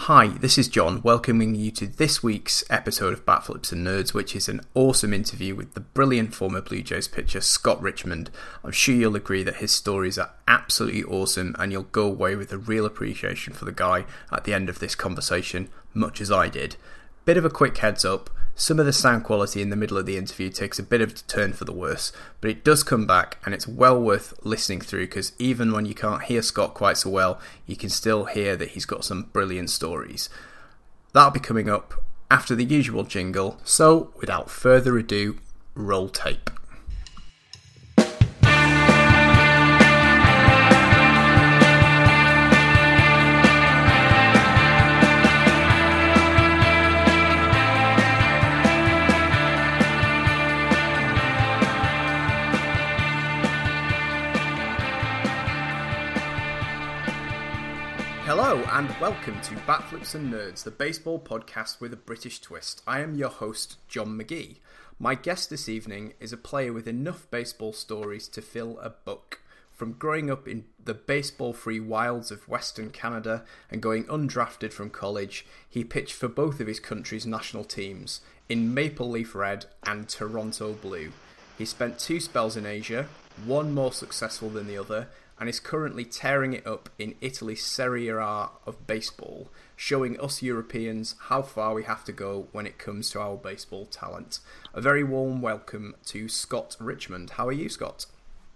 Hi, this is John, welcoming you to this week's episode of Bat Flips and Nerds, which is an awesome interview with the brilliant former Blue Jays pitcher Scott Richmond. I'm sure you'll agree that his stories are absolutely awesome and you'll go away with a real appreciation for the guy at the end of this conversation, much as I did. Bit of a quick heads up, some of the sound quality in the middle of the interview takes a bit of a turn for the worse, but it does come back and it's well worth listening through because even when you can't hear Scott quite so well, you can still hear that he's got some brilliant stories. That'll be coming up after the usual jingle, so without further ado, roll tape. Hello and welcome to Bat Flips and Nerds, the baseball podcast with a British twist. I am your host, John McGee. My guest this evening is a player with enough baseball stories to fill a book. From growing up in the baseball-free wilds of Western Canada and going undrafted from college, he pitched for both of his country's national teams, in Maple Leaf Red and Toronto Blue. He spent 2 spells in Asia, one more successful than the other, and is currently tearing it up in Italy's Serie A of baseball, showing us Europeans how far we have to go when it comes to our baseball talent. A very warm welcome to Scott Richmond. How are you, Scott?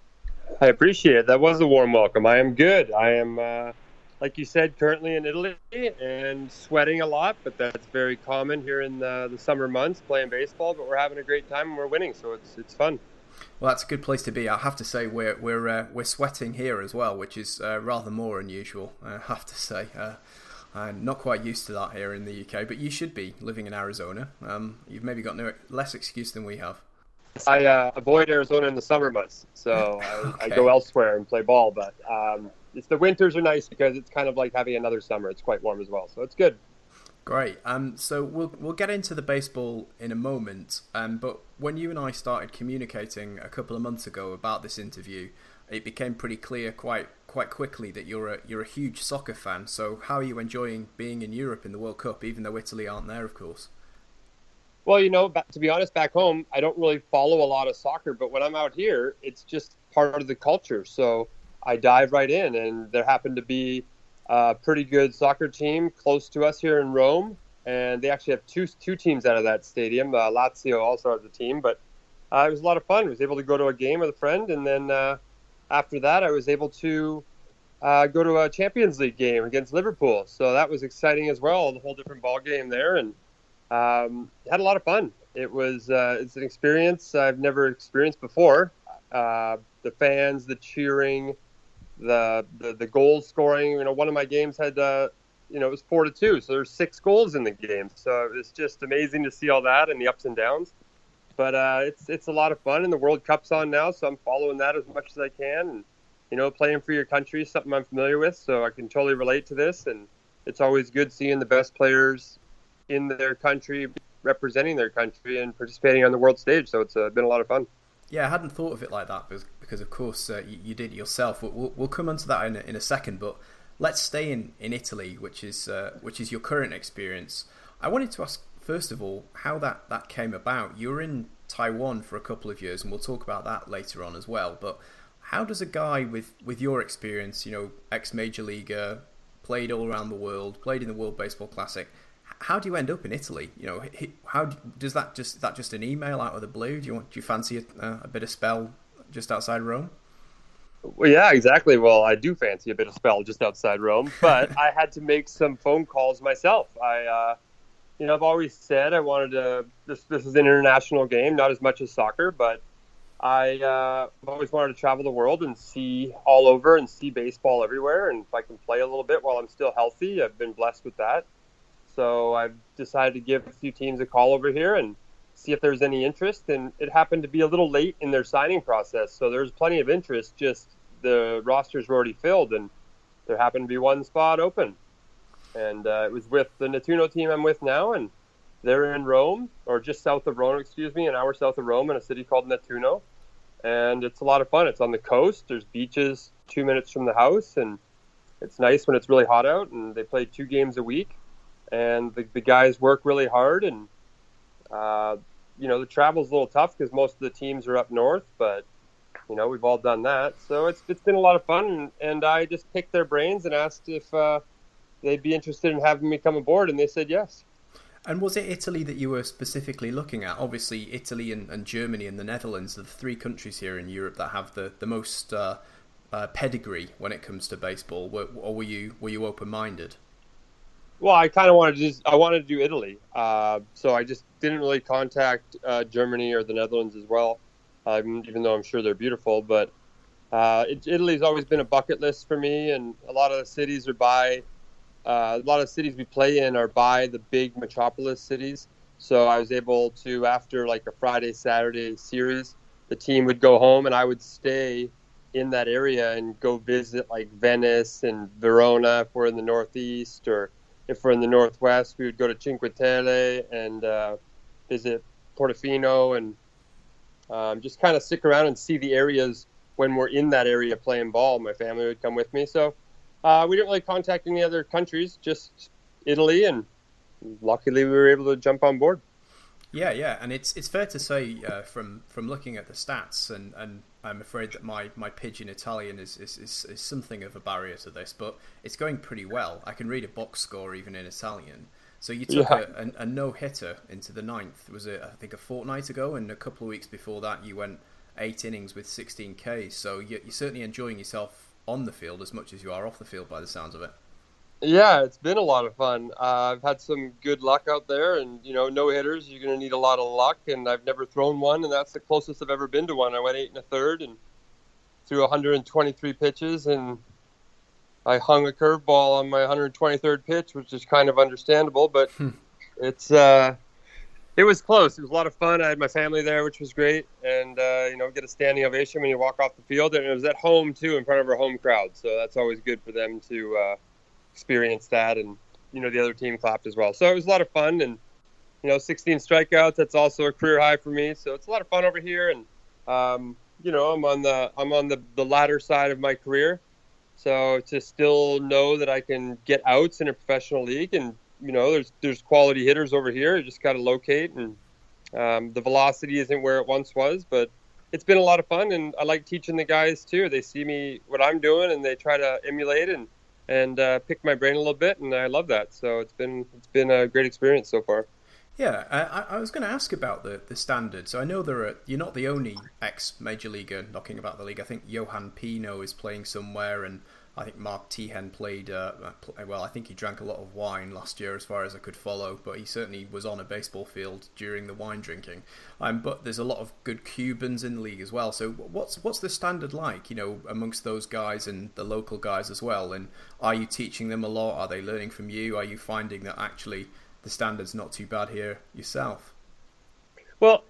I appreciate it. That was a warm welcome. I am good. I am, like you said, currently in Italy and sweating a lot, but that's very common here in the summer months playing baseball, but we're having a great time and we're winning, so it's fun. Well, that's a good place to be. I have to say we're sweating here as well, which is rather more unusual. I have to say, I'm not quite used to that here in the UK, but you should be living in Arizona. You've maybe got less excuse than we have. I avoid Arizona in the summer months, so Okay. I go elsewhere and play ball. But it's the winters are nice because it's kind of like having another summer. It's quite warm as well, so it's good. Great. So we'll get into the baseball in a moment. But when you and I started communicating a couple of months ago about this interview, it became pretty clear quite quickly that you're a huge soccer fan. So how are you enjoying being in Europe in the World Cup, even though Italy aren't there, of course? Well, to be honest, back home, I don't really follow a lot of soccer, but when I'm out here, it's just part of the culture. So I dive right in, and there happened to be a pretty good soccer team close to us here in Rome, and they actually have two teams out of that stadium. Lazio also has a team, but it was a lot of fun. I was able to go to a game with a friend, and then after that, I was able to go to a Champions League game against Liverpool. So that was exciting as well, the whole different ball game there, and had a lot of fun. It's an experience I've never experienced before. The fans, the cheering, the goal scoring. One of my games had it was 4-2, so there's 6 goals in the game. So it was just amazing to see all that and the ups and downs. But it's a lot of fun, and the World Cup's on now, so I'm following that as much as I can. And playing for your country is something I'm familiar with, so I can totally relate to this. And it's always good seeing the best players in their country representing their country and participating on the world stage. So it's been a lot of fun. Yeah, I hadn't thought of it like that because of course you did it yourself. We'll come onto that in a second, but let's stay in Italy, which is your current experience. I wanted to ask first of all how that came about. You were in Taiwan for a couple of years, and we'll talk about that later on as well. But how does a guy with your experience, ex-major leaguer, played all around the world, played in the World Baseball Classic, how do you end up in Italy? How does that just an email out of the blue? Do you fancy a bit of spell just outside Rome? Well, yeah, exactly. Well, I do fancy a bit of spell just outside Rome, but I had to make some phone calls myself. I've always said I wanted to. This is an international game, not as much as soccer, but I've always wanted to travel the world and see all over and see baseball everywhere. And if I can play a little bit while I'm still healthy, I've been blessed with that. So I've decided to give a few teams a call over here and see if there's any interest. And it happened to be a little late in their signing process, so there's plenty of interest. Just the rosters were already filled, and there happened to be one spot open. And it was with the Nettuno team I'm with now, and they're in Rome, or just south of Rome, an hour south of Rome in a city called Nettuno. And it's a lot of fun. It's on the coast. There's beaches 2 minutes from the house, and it's nice when it's really hot out, and they play 2 games a week. and the guys work really hard. And the travel's a little tough because most of the teams are up north, but we've all done that. So it's been a lot of fun, and I just picked their brains and asked if they'd be interested in having me come aboard, and they said yes. And was it Italy that you were specifically looking at? Obviously, Italy and Germany and the Netherlands are the three countries here in Europe that have the most pedigree when it comes to baseball. Or were you open-minded? Well, I kind of wanted to do Italy, so I just didn't really contact Germany or the Netherlands as well, even though I'm sure they're beautiful. But Italy's always been a bucket list for me, and a lot of the cities we play in are by the big metropolis cities. So I was able to, after like a Friday, Saturday series, the team would go home and I would stay in that area and go visit like Venice and Verona if we're in the Northeast, or if we're in the Northwest, we would go to Cinque Terre and visit Portofino, and just kind of stick around and see the areas when we're in that area playing ball. My family would come with me. So we didn't really contact any other countries, just Italy, and luckily we were able to jump on board. Yeah, and it's fair to say from looking at the stats, and I'm afraid that my pidgin Italian is something of a barrier to this, but it's going pretty well. I can read a box score even in Italian. So you took a no-hitter into the ninth. Was it, I think, a fortnight ago? And a couple of weeks before that, you went 8 innings with 16 Ks. So you're certainly enjoying yourself on the field as much as you are off the field by the sounds of it. Yeah, it's been a lot of fun. I've had some good luck out there, and no hitters, you're going to need a lot of luck, and I've never thrown one, and that's the closest I've ever been to one. I went 8 1/3 and threw 123 pitches, and I hung a curveball on my 123rd pitch, which is kind of understandable, but it was close. It was a lot of fun. I had my family there, which was great, and get a standing ovation when you walk off the field, and it was at home too, in front of our home crowd, so that's always good for them to experience that, and the other team clapped as well. So it was a lot of fun, and 16 strikeouts, that's also a career high for me, so it's a lot of fun over here. And I'm on the latter side of my career, so to still know that I can get outs in a professional league, and there's quality hitters over here, you just got to locate, and the velocity isn't where it once was, but it's been a lot of fun, and I like teaching the guys too. They see me what I'm doing, and they try to emulate and pick my brain a little bit, and I love that. So it's been a great experience so far. Yeah, I was going to ask about the standards. So I know you're not the only ex-major leaguer knocking about the league. I think Johan Pino is playing somewhere, and I think Mark Tehen played, I think he drank a lot of wine last year as far as I could follow, but he certainly was on a baseball field during the wine drinking. But there's a lot of good Cubans in the league as well. So what's the standard like, amongst those guys and the local guys as well? And are you teaching them a lot? Are they learning from you? Are you finding that actually the standard's not too bad here yourself? Well,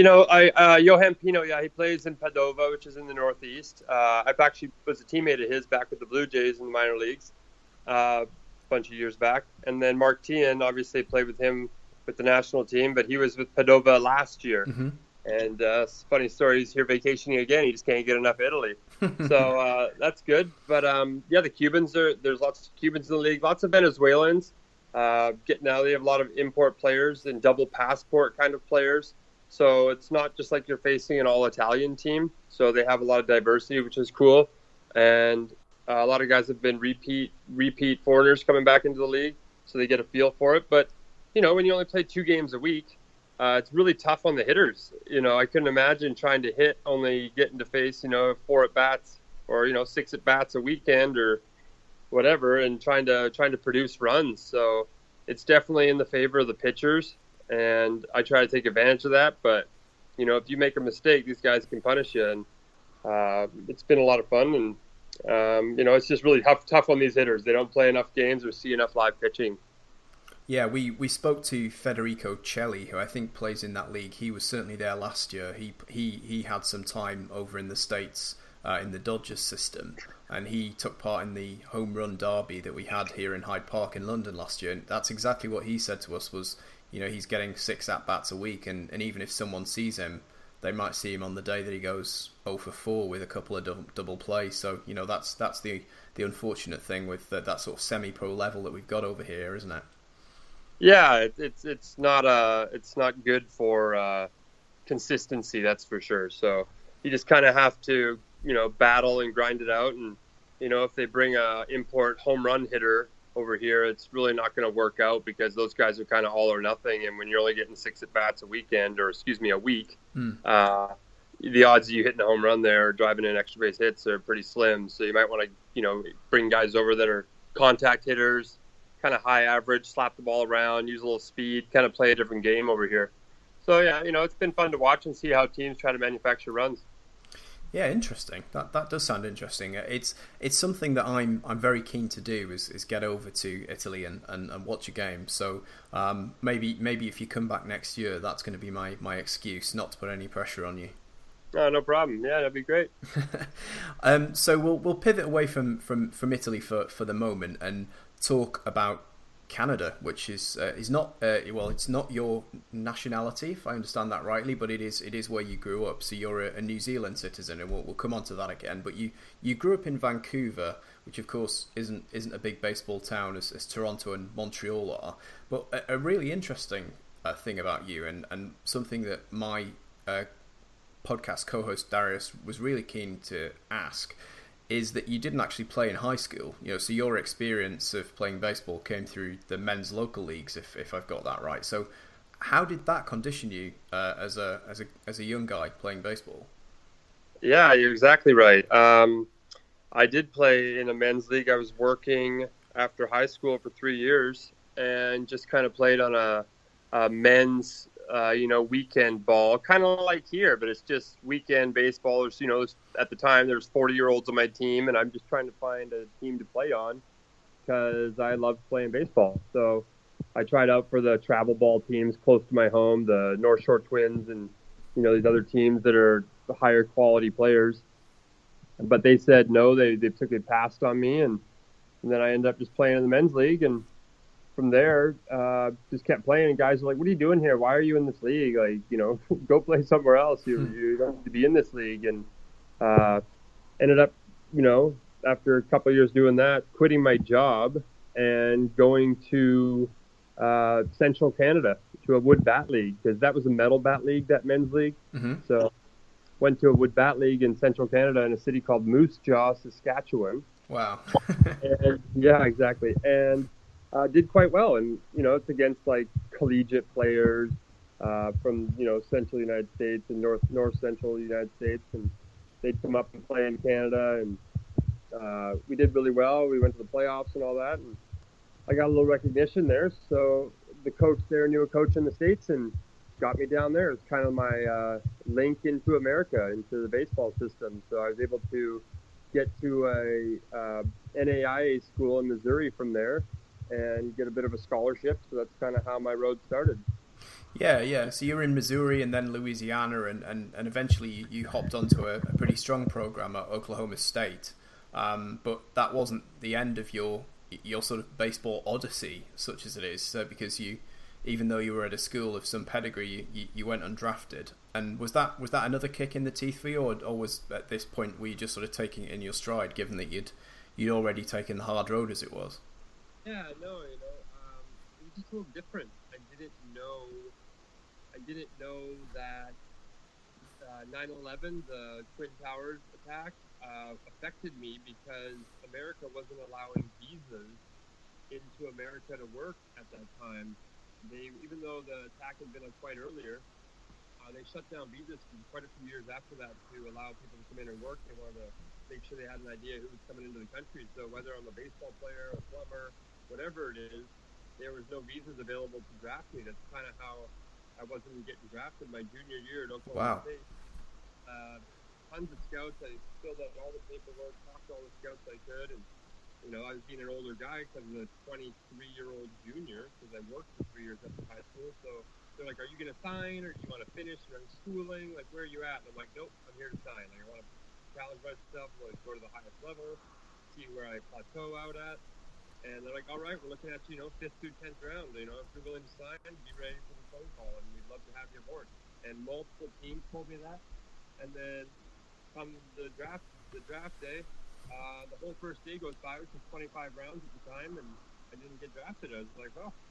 Johan Pino, he plays in Padova, which is in the Northeast. I've actually was a teammate of his back with the Blue Jays in the minor leagues a bunch of years back. And then Mark Tien, obviously played with him with the national team, but he was with Padova last year. Mm-hmm. And funny story, he's here vacationing again. He just can't get enough Italy. So that's good. But, the Cubans, there's lots of Cubans in the league, lots of Venezuelans. Now they have a lot of import players and double passport kind of players. So it's not just like you're facing an all-Italian team. So they have a lot of diversity, which is cool. And a lot of guys have been repeat foreigners coming back into the league, so they get a feel for it. But, when you only play 2 games a week, it's really tough on the hitters. I couldn't imagine trying to hit only getting to face, 4 at-bats or, 6 at-bats a weekend or whatever, and trying to produce runs. So it's definitely in the favor of the pitchers. And I try to take advantage of that. But, if you make a mistake, these guys can punish you. And it's been a lot of fun. And, it's just really tough on these hitters. They don't play enough games or see enough live pitching. Yeah, we spoke to Federico Celli, who I think plays in that league. He was certainly there last year. He had some time over in the States in the Dodgers system. And he took part in the home run derby that we had here in Hyde Park in London last year. And that's exactly what he said to us was, he's getting 6 at-bats a week, and even if someone sees him, they might see him on the day that he goes 0 for 4 with a couple of double plays. So, that's the unfortunate thing with that sort of semi-pro level that we've got over here, isn't it? Yeah, it's not good for consistency, that's for sure. So you just kind of have to, battle and grind it out. And if they bring a import home run hitter over here, it's really not going to work out because those guys are kind of all or nothing. And when you're only getting 6 at bats a weekend, or excuse me, a week, the odds of you hitting a home run there or driving in extra base hits are pretty slim. So you might want to, bring guys over that are contact hitters, kind of high average, slap the ball around, use a little speed, kind of play a different game over here. So yeah, it's been fun to watch and see how teams try to manufacture runs. Yeah, interesting. That does sound interesting. It's something that I'm very keen to do is get over to Italy and watch a game. So maybe if you come back next year, that's going to be my excuse, not to put any pressure on you. Oh, no problem. Yeah, that'd be great. So we'll pivot away from Italy for the moment and talk about Canada, which is not it's not your nationality, if I understand that rightly, but it is where you grew up. So you're a New Zealand citizen, and we'll come on to that again. But you grew up in Vancouver, which of course isn't a big baseball town as Toronto and Montreal are. But a really interesting thing about you, and something that my podcast co-host Darius was really keen to ask, is that you didn't actually play in high school. So your experience of playing baseball came through the men's local leagues, if I've got that right. So how did that condition you as a young guy playing baseball? Yeah, you're exactly right. I did play in a men's league. I was working after high school for 3 years and just kind of played on a men's weekend ball, kind of like here, but it's just weekend baseball. At the time there's 40-year-olds on my team, and I'm just trying to find a team to play on because I love playing baseball. So I tried out for the travel ball teams close to my home, the North Shore Twins, and these other teams that are higher quality players. But they said no, they passed on me, and then I ended up just playing in the men's league. And from there, just kept playing, and guys were like, "What are you doing here? Why are you in this league? Like, go play somewhere else. You don't have to be in this league." And ended up, after a couple of years doing that, quitting my job and going to Central Canada to a wood bat league, because that was a metal bat league, that men's league. Mm-hmm. So went to a wood bat league in Central Canada in a city called Moose Jaw, Saskatchewan. Wow. And, yeah, exactly. And did quite well, and it's against like collegiate players from central United States and north central United States, and they'd come up and play in Canada, and we did really well. We went to the playoffs and all that, and I got a little recognition there. So the coach there knew a coach in the States and got me down there. It's kind of my link into America, into the baseball system. So I was able to get to a NAIA school in Missouri from there and get a bit of a scholarship. So that's kind of how my road started. Yeah. So you're in Missouri and then Louisiana, and eventually you hopped onto a pretty strong program at Oklahoma State. But that wasn't the end of your sort of baseball odyssey, such as it is, because even though you were at a school of some pedigree, you went undrafted. And was that another kick in the teeth for you, or was at this point were you just sort of taking it in your stride, given that you'd already taken the hard road as it was? Yeah, no, it was just a little different. I didn't know that 9/11, the Twin Towers attack, affected me because America wasn't allowing visas into America to work at that time. Even though the attack had been quite earlier, they shut down visas for quite a few years after that to allow people to come in and work. They wanted to make sure they had an idea who was coming into the country. So whether I'm a baseball player, a plumber, whatever it is, there was no visas available to draft me. That's kind of how I wasn't getting drafted my junior year at Oklahoma State. Tons of scouts. I filled out all the paperwork, talked to all the scouts I could, and I was being an older guy because I was a 23-year-old junior, because I worked for 3 years after high school. So they're like, "Are you going to sign, or do you want to finish your schooling? Like, where are you at?" And I'm like, "Nope, I'm here to sign. Like, I want to challenge myself, like, go to the highest level, see where I plateau out at." And they're like, "All right, we're looking at 5th through 10th round. If you're willing to sign, be ready for the phone call, and we'd love to have you aboard." And multiple teams told me that. And then come the draft day, the whole first day goes by, which was 25 rounds at the time, and I didn't get drafted. I was like, "Oh, all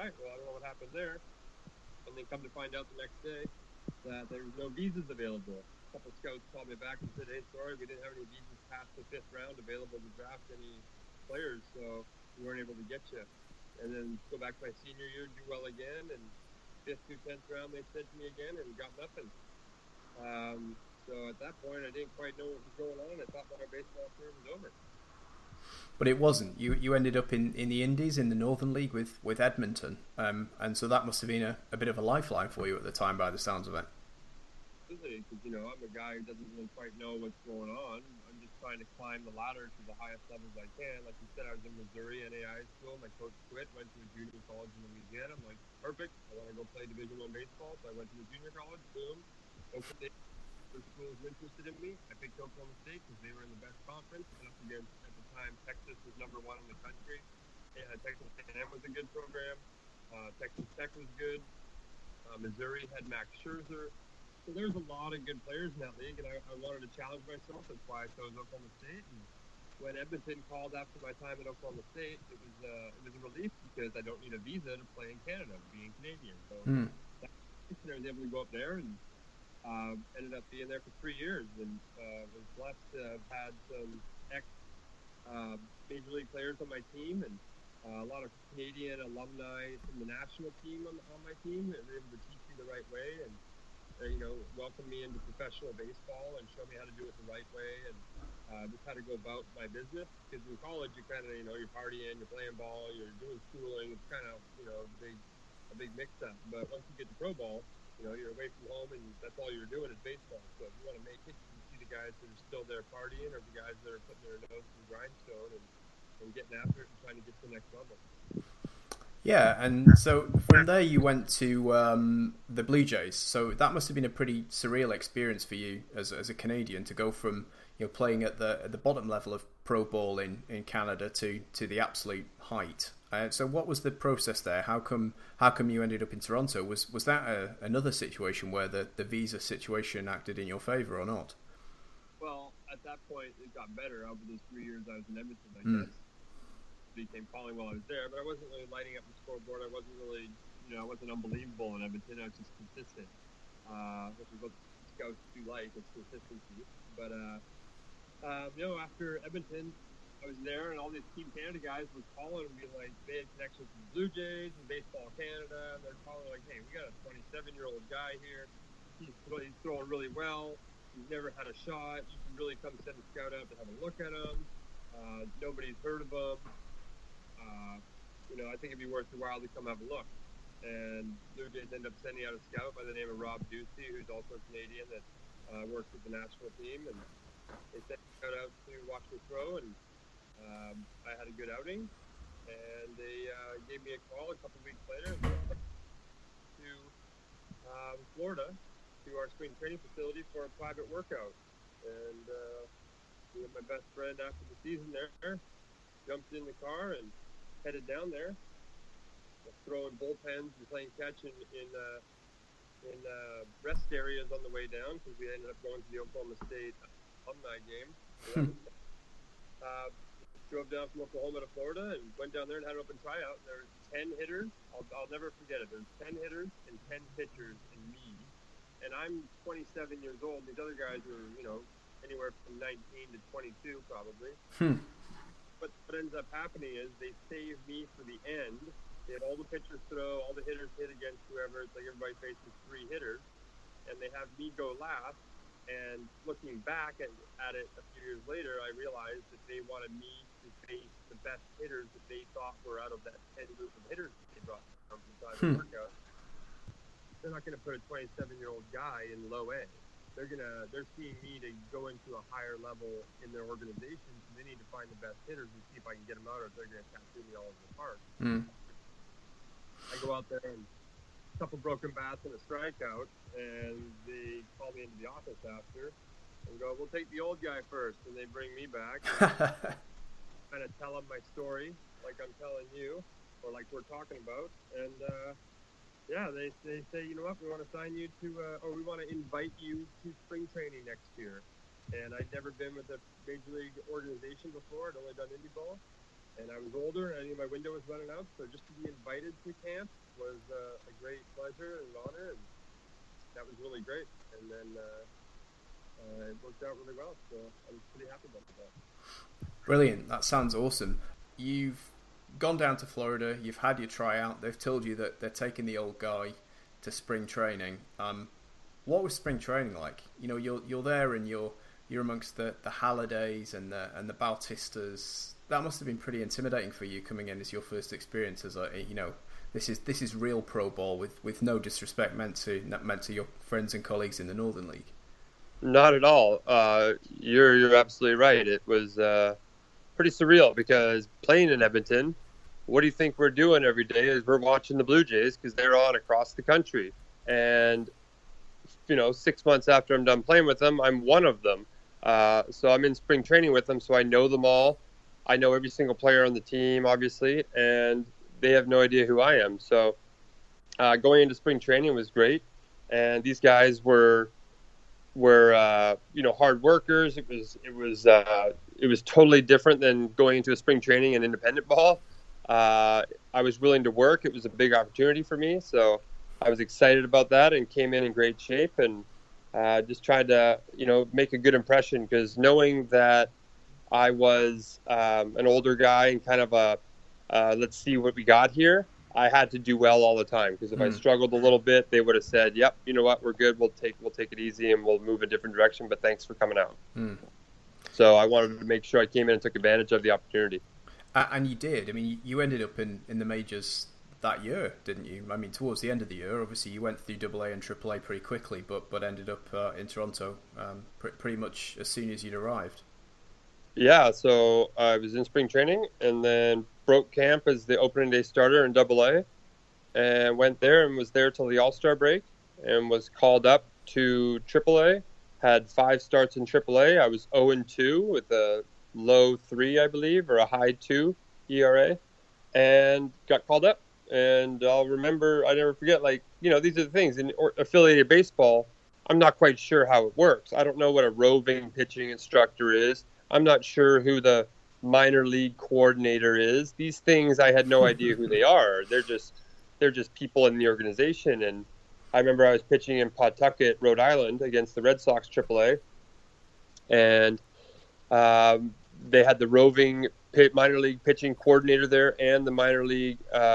right, well, I don't know what happened there. And then come to find out the next day that there was no visas available. A couple scouts called me back and said, hey, sorry, we didn't have any visas past the 5th round available to draft any players, so we weren't able to get you. And then go back to my senior year, do well again, and 5th through 10th round they said to me again and got nothing. So at that point, I didn't quite know what was going on. I thought my baseball career was over. But it wasn't. You ended up in the Indies, in the Northern League with Edmonton. And so that must have been a bit of a lifeline for you at the time by the sounds of it. Because, I'm a guy who doesn't really quite know what's going on. I'm just trying to climb the ladder to the highest levels I can. Like you said, I was in Missouri NAI school. My coach quit, went to a junior college in Louisiana. I'm like, perfect. I want to go play Division I baseball. So I went to the junior college. Boom. Oklahoma State schools were interested in me. I picked Oklahoma State because they were in the best conference. And up against, at the time, Texas was #1 in the country. Texas A&M was a good program. Texas Tech was good. Missouri had Max Scherzer. So there's a lot of good players in that league, and I wanted to challenge myself. That's why I chose Oklahoma State. And when Edmonton called after my time at Oklahoma State, it was a relief because I don't need a visa to play in Canada, being Canadian. So I was able to go up there and ended up being there for 3 years, and was blessed to have had some major league players on my team, and a lot of Canadian alumni from the national team on my team, and they were able to teach me the right way and welcome me into professional baseball and show me how to do it the right way and just how to go about my business. Because in college, you kind of, you're partying, you're playing ball, you're doing schooling. It's kind of, a big mix-up. But once you get to pro ball, you're away from home and that's all you're doing is baseball. So if you want to make it, you see the guys that are still there partying or the guys that are putting their nose to the grindstone and getting after it and trying to get to the next level. Yeah, and so from there you went to the Blue Jays. So that must have been a pretty surreal experience for you as a Canadian to go from playing at the bottom level of pro ball in Canada to the absolute height. So what was the process there? How come you ended up in Toronto? Was that another situation where the visa situation acted in your favor or not? Well, at that point it got better over those 3 years I was in Edmonton, I guess. Became calling while I was there, but I wasn't really lighting up the scoreboard. I wasn't really, I wasn't unbelievable in Edmonton. I was just consistent, which is what scouts do like, is consistency. But, after Edmonton, I was there, and all these Team Canada guys were calling and being like, they had connections with the Blue Jays and Baseball Canada, and they're calling like, hey, we got a 27-year-old guy here. He's throwing really well. He's never had a shot. You can really come send a scout out to have a look at him. Nobody's heard of him. I think it'd be worth the while to come have a look. And Blue Jays end up sending out a scout by the name of Rob Ducey, who's also a Canadian that works with the national team. And they sent a scout out to watch me throw, and I had a good outing. And they gave me a call a couple weeks later to Florida, to our spring training facility for a private workout. And me and my best friend after the season there jumped in the car and headed down there, throwing bullpens and playing catch in rest areas on the way down because we ended up going to the Oklahoma State alumni game. Drove down from Oklahoma to Florida and went down there and had an open tryout. And there were 10 hitters. I'll never forget it. There's 10 hitters and 10 pitchers and me. And I'm 27 years old. These other guys are, anywhere from 19 to 22 probably. But what ends up happening is they save me for the end. They have all the pitchers throw, all the hitters hit against whoever. It's like everybody faces 3 hitters. And they have me go last. And looking back at it a few years later, I realized that they wanted me to face the best hitters that they thought were out of that 10 group of hitters that they brought from the private workout. They're not going to put a 27-year-old guy in low A. They're seeing me to go into a higher level in their organization, so they need to find the best hitters and see if I can get them out, or if they're going to tattoo me all over the park. I go out there and a couple broken bats and a strikeout, and they call me into the office after and go, "We'll take the old guy first," and they bring me back. Kind of tell them my story, like I'm telling you, or like we're talking about, and they say, you know what, we want to sign you to, or we want to invite you to spring training next year. And I'd never been with a major league organization before. I'd only done indie ball. And I was older, and I knew my window was running out, so just to be invited to camp was a great pleasure and honor, and that was really great. And then it worked out really well, so I was pretty happy about that. Brilliant. That sounds awesome. You've gone down to Florida, you've had your tryout, they've told you that they're taking the old guy to spring training. What was spring training like? You know, you're there and you're amongst the Hallidays and the Bautistas. That must have been pretty intimidating for you coming in as your first experience as this is real pro ball with no disrespect meant to your friends and colleagues in the Northern League. Not at all. You're absolutely right. It was pretty surreal because playing in Edmonton, what do you think we're doing every day is we're watching the Blue Jays because they're on across the country. And, 6 months after I'm done playing with them, I'm one of them. So I'm in spring training with them, so I know them all. I know every single player on the team, obviously, and they have no idea who I am. So going into spring training was great. And these guys were hard workers. It was totally different than going into a spring training in independent ball. I was willing to work. It was a big opportunity for me, so I was excited about that and came in great shape and just tried to make a good impression, because knowing that I was an older guy and kind of a let's see what we got here, I had to do well all the time, because if I struggled a little bit, they would have said, "Yep, you know what, we're good. We'll take it easy and we'll move a different direction. But thanks for coming out." So I wanted to make sure I came in and took advantage of the opportunity. And you did. I mean, you ended up in the majors that year, didn't you? I mean, towards the end of the year, obviously you went through AA and AAA pretty quickly, but ended up in Toronto pretty much as soon as you'd arrived. Yeah, so I was in spring training and then broke camp as the opening day starter in AA, and went there and was there till the All-Star break, and was called up to AAA. Had 5 starts in AAA. I was 0-2 with a low 3, I believe, or a high 2 ERA, and got called up. And I'll never forget, these are the things in affiliated baseball. I'm not quite sure how it works. I don't know what a roving pitching instructor is. I'm not sure who the minor league coordinator is. These things, I had no idea who they are. They're just people in the organization. And I remember I was pitching in Pawtucket, Rhode Island, against the Red Sox AAA, and they had the roving minor league pitching coordinator there and the minor league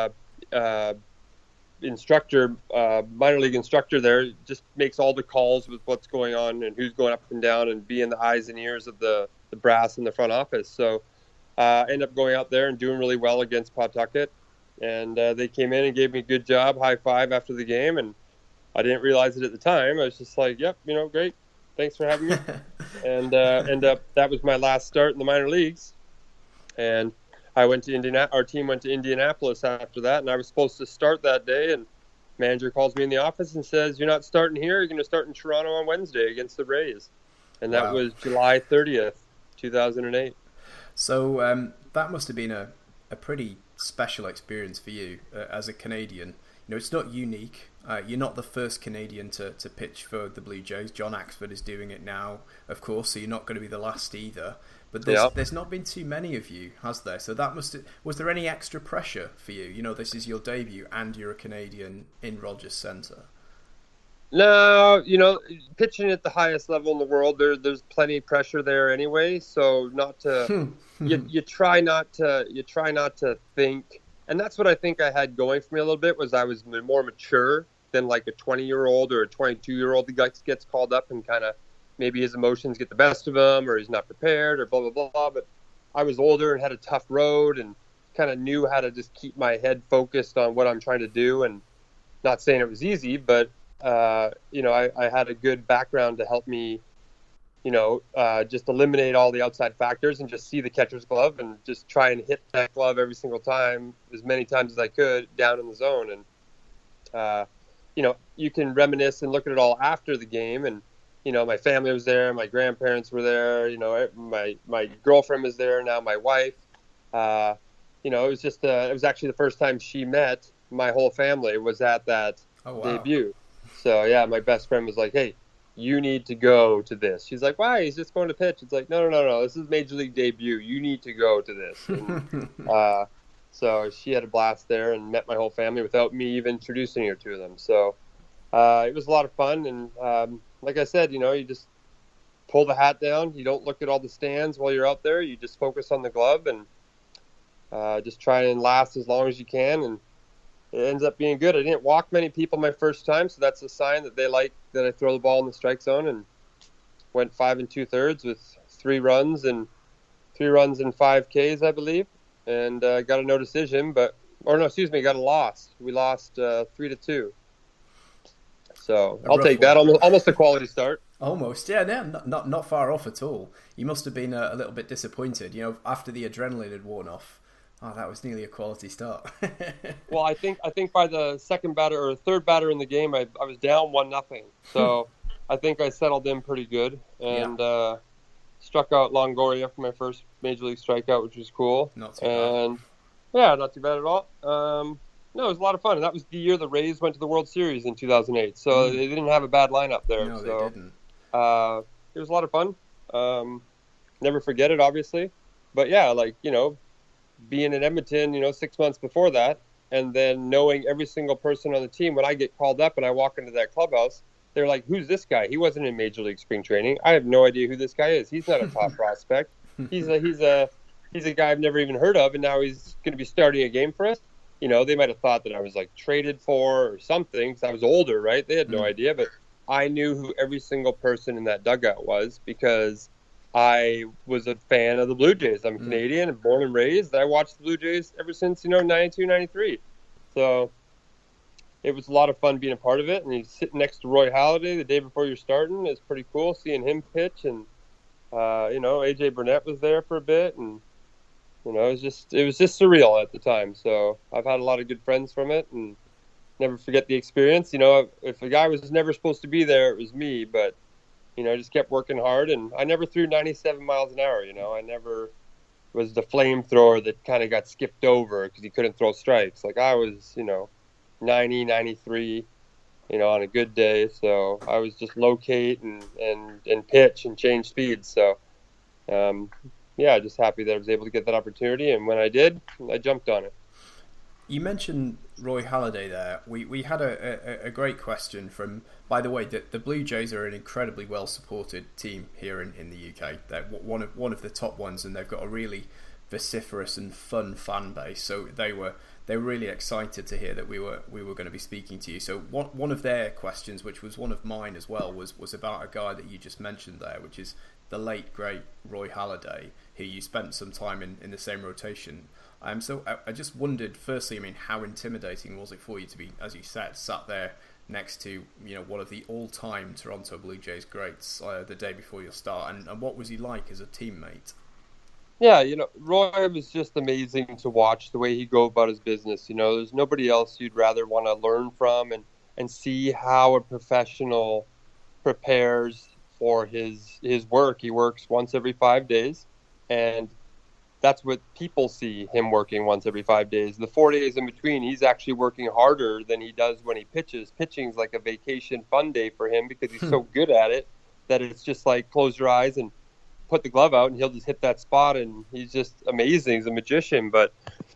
minor league instructor there. Just makes all the calls with what's going on and who's going up and down, and being the eyes and ears of the brass in the front office. So ended up going out there and doing really well against Pawtucket, and they came in and gave me a good job, high five after the game, and I didn't realize it at the time. I was just like, yep, great, thanks for having me. And that was my last start in the minor leagues, and I went to our team went to Indianapolis after that, and I was supposed to start that day, and manager calls me in the office and says, "You're not starting here. You're going to start in Toronto on Wednesday against the Rays." And that was July 30th, 2008. So that must have been a pretty special experience for you as a Canadian. It's not unique. You're not the first Canadian to pitch for the Blue Jays. John Axford is doing it now, of course, so you're not going to be the last either. But there's not been too many of you, has there? So was there any extra pressure for you? This is your debut and you're a Canadian in Rogers Centre. No, pitching at the highest level in the world, there's plenty of pressure there anyway. So not to you try not to think, and that's what I think I had going for me a little bit, was I was more mature than like a 20-year-old or a 22-year-old that gets called up and kind of maybe his emotions get the best of him, or he's not prepared, or blah blah blah. But I was older and had a tough road and kind of knew how to just keep my head focused on what I'm trying to do. And not saying it was easy, but I had a good background to help me, just eliminate all the outside factors and just see the catcher's glove and just try and hit that glove every single time, as many times as I could, down in the zone. And, you can reminisce and look at it all after the game. And, my family was there, my grandparents were there, my girlfriend was there, now my wife. It was actually the first time she met my whole family was at that debut. So, yeah, my best friend was like, "Hey, you need to go to this. She's like, why? He's just going to pitch. It's like, no. This is Major League debut. You need to go to this. And, so she had a blast there and met my whole family without me even introducing her to them. So it was a lot of fun. And like I said, you just pull the hat down. You don't look at all the stands while you're out there. You just focus on the glove and just try and last as long as you can. And it ends up being good. I didn't walk many people my first time, so that's a sign that they like that I throw the ball in the strike zone, and went 5 2/3 with 3 runs and 5 Ks, I believe, and got a no decision, got a loss. We lost 3-2. So I'll take that. Almost a quality start. Almost, yeah, no, not far off at all. You must have been a little bit disappointed, after the adrenaline had worn off. Oh, that was nearly a quality start. Well, I think by the second batter or third batter in the game, I was down 1-0. So I think I settled in pretty good and struck out Longoria for my first major league strikeout, which was cool. Not too bad. Yeah, not too bad at all. No, it was a lot of fun, and that was the year the Rays went to the World Series in 2008. So they didn't have a bad lineup there. No, so, they didn't. It was a lot of fun. Never forget it, obviously. But yeah, being in Edmonton, 6 months before that, and then knowing every single person on the team, when I get called up and I walk into that clubhouse, they're like, who's this guy? He wasn't in Major League Spring Training. I have no idea who this guy is. He's not a top prospect. He's a guy I've never even heard of, and now he's going to be starting a game for us. They might have thought that I was traded for or something because I was older, right? They had no idea, but I knew who every single person in that dugout was because I was a fan of the Blue Jays. I'm Canadian and born and raised. I watched the Blue Jays ever since, 92, 93. So it was a lot of fun being a part of it. And you sit next to Roy Halladay the day before you're starting. It's pretty cool seeing him pitch. And, AJ Burnett was there for a bit. And, it was just surreal at the time. So I've had a lot of good friends from it and never forget the experience. If a guy was never supposed to be there, it was me. But I just kept working hard, and I never threw 97 miles an hour. I never was the flamethrower that kind of got skipped over because he couldn't throw strikes. I was, 90, 93, on a good day. So I was just locate and pitch and change speeds. So, just happy that I was able to get that opportunity. And when I did, I jumped on it. You mentioned Roy Halladay there. We had a great question from, by the way, the Blue Jays are an incredibly well-supported team here in the UK. They're one of the top ones, and they've got a really vociferous and fun fan base. So they were really excited to hear that we were going to be speaking to you. So one of their questions, which was one of mine as well, was about a guy that you just mentioned there, which is the late great Roy Halladay, who you spent some time in the same rotation. So I just wondered, firstly, how intimidating was it for you to be, as you said, sat there next to one of the all-time Toronto Blue Jays greats the day before your start, and what was he like as a teammate? Yeah, Roy was just amazing to watch the way he go about his business. There's nobody else you'd rather want to learn from and see how a professional prepares for his work. He works once every 5 days, and that's what people see him working once every 5 days. The 4 days in between, he's actually working harder than he does when he pitches. Pitching's like a vacation fun day for him because he's so good at it that it's just like close your eyes and put the glove out and he'll just hit that spot, and he's just amazing. He's a magician. But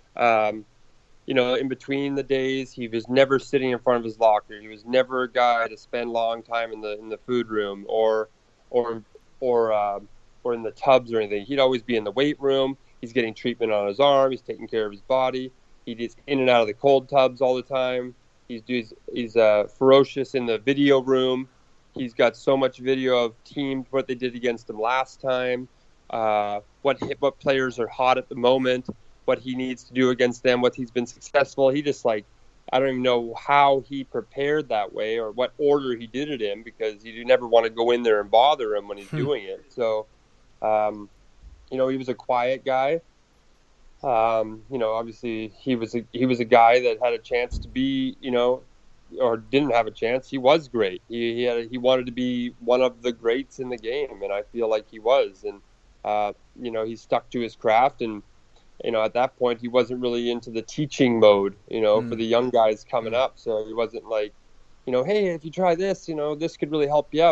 in between the days, he was never sitting in front of his locker. He was never a guy to spend long time in the food room or in the tubs or anything. He'd always be in the weight room. He's getting treatment on his arm. He's taking care of his body. He gets in and out of the cold tubs all the time. He's ferocious in the video room. He's got so much video of teams, what they did against him last time, what players are hot at the moment, what he needs to do against them, what he's been successful. He just I don't even know how he prepared that way or what order he did it in, because you never want to go in there and bother him when he's doing it. So, he was a quiet guy. Obviously he was a guy that had a chance to be, or didn't have a chance. He was great. He wanted to be one of the greats in the game, and I feel like he was. And he stuck to his craft, and at that point he wasn't really into the teaching mode, for the young guys coming up. So he wasn't like, hey, if you try this, this could really help you out.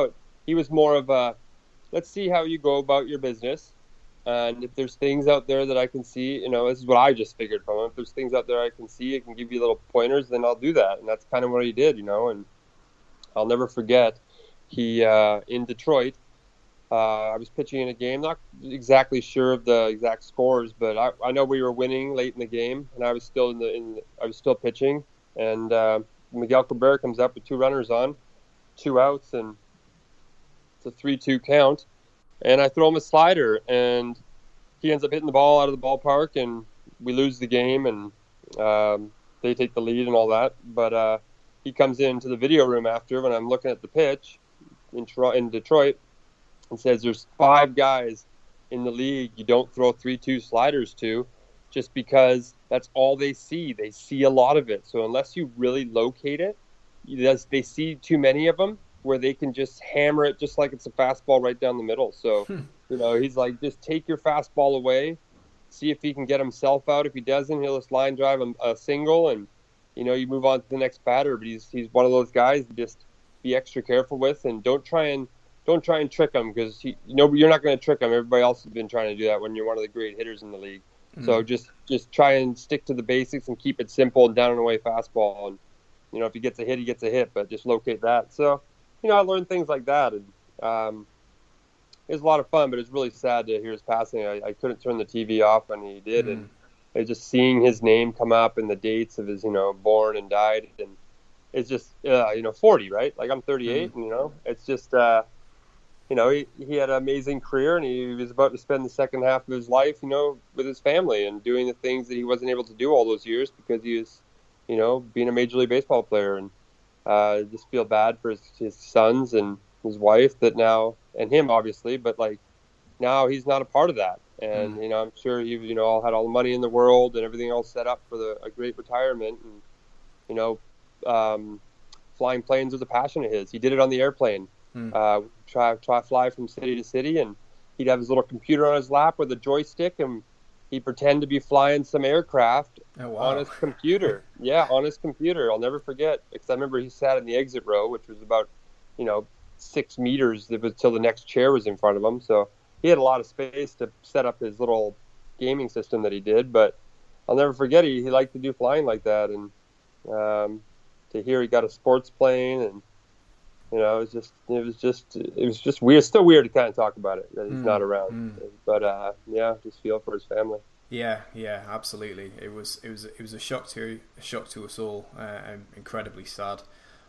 he was more of a, let's see how you go about your business. And if there's things out there that I can see, this is what I just figured from him. If there's things out there I can see, I can give you little pointers, then I'll do that. And that's kind of what he did, and I'll never forget, he, in Detroit, I was pitching in a game, not exactly sure of the exact scores, but I know we were winning late in the game, and I was still I was still pitching, and Miguel Cabrera comes up with 2 runners on, 2 outs, and it's a 3-2 count. And I throw him a slider, and he ends up hitting the ball out of the ballpark, and we lose the game, and they take the lead and all that. But he comes into the video room after when I'm looking at the pitch in Detroit and says there's 5 guys in the league you don't throw 3-2 sliders to, just because that's all they see. They see a lot of it. So unless you really locate it, they see too many of them, where they can just hammer it just like it's a fastball right down the middle. So, he's like, just take your fastball away, see if he can get himself out. If he doesn't, he'll just line drive a single, and, you move on to the next batter. But he's one of those guys to just be extra careful with, and don't try and trick him, because you're not going to trick him. Everybody else has been trying to do that when you're one of the great hitters in the league. So just try and stick to the basics and keep it simple and down and away fastball. And, if he gets a hit, he gets a hit, but just locate that. So, I learned things like that, and it was a lot of fun, but it's really sad to hear his passing. I couldn't turn the TV off when he did, and just seeing his name come up and the dates of his, born and died, and it's just, 40, right? Like, I'm 38, and, it's just, he had an amazing career, and he was about to spend the second half of his life, with his family and doing the things that he wasn't able to do all those years because he was, being a Major League Baseball player. And just feel bad for his sons and his wife that now, and him obviously, but like now he's not a part of that. And, I'm sure he, all had all the money in the world and everything all set up for a great retirement. And, flying planes was a passion of his. He did it on the airplane, fly from city to city, and he'd have his little computer on his lap with a joystick, and he'd pretend to be flying some aircraft on his computer. On his computer. I'll never forget, because I remember he sat in the exit row, which was about, 6 meters until the next chair was in front of him. So he had a lot of space to set up his little gaming system that he did. But I'll never forget, he liked to do flying like that. And to hear he got a sports plane, and it was just weird. It's still weird to kind of talk about it that he's not around. But just feel for his family. Yeah, absolutely. It was a shock to us all, and incredibly sad.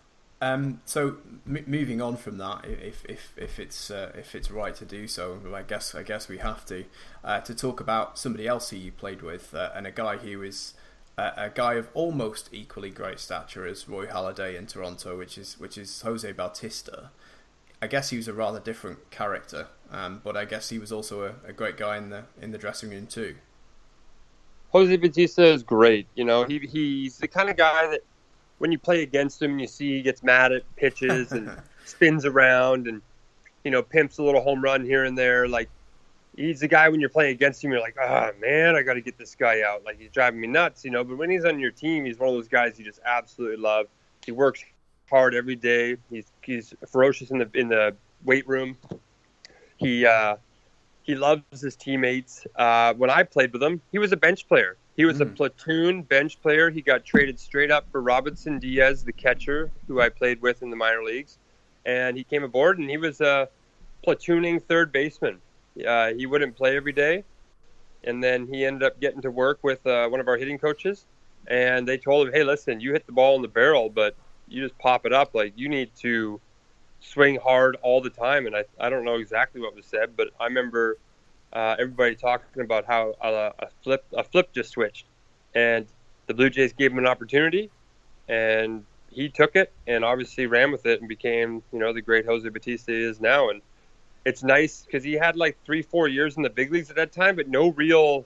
So moving on from that, if it's right to do so, I guess we have to talk about somebody else who you played with, and a guy who is a guy of almost equally great stature as Roy Halladay in Toronto, which is Jose Bautista. I guess he was a rather different character, but I guess he was also a great guy in the dressing room too. Jose Bautista is great. He's the kind of guy that when you play against him, you see he gets mad at pitches and spins around and, pimps a little home run here and there. Like, he's the guy when you're playing against him, you're like, man, I got to get this guy out. Like, he's driving me nuts, But when he's on your team, he's one of those guys you just absolutely love. He works hard every day. He's ferocious in the weight room. He loves his teammates. When I played with him, he was a bench player. He was a platoon bench player. He got traded straight up for Robinson Diaz, the catcher, who I played with in the minor leagues. And he came aboard, and he was a platooning third baseman. He wouldn't play every day. And then he ended up getting to work with one of our hitting coaches. And they told him, hey, listen, you hit the ball in the barrel, but you just pop it up. Like, you need to swing hard all the time. And I don't know exactly what was said, but I remember everybody talking about how a flip just switched, and the Blue Jays gave him an opportunity, and he took it and obviously ran with it and became, the great Jose Bautista he is now. And it's nice because he had like 3-4 years in the big leagues at that time, but no real,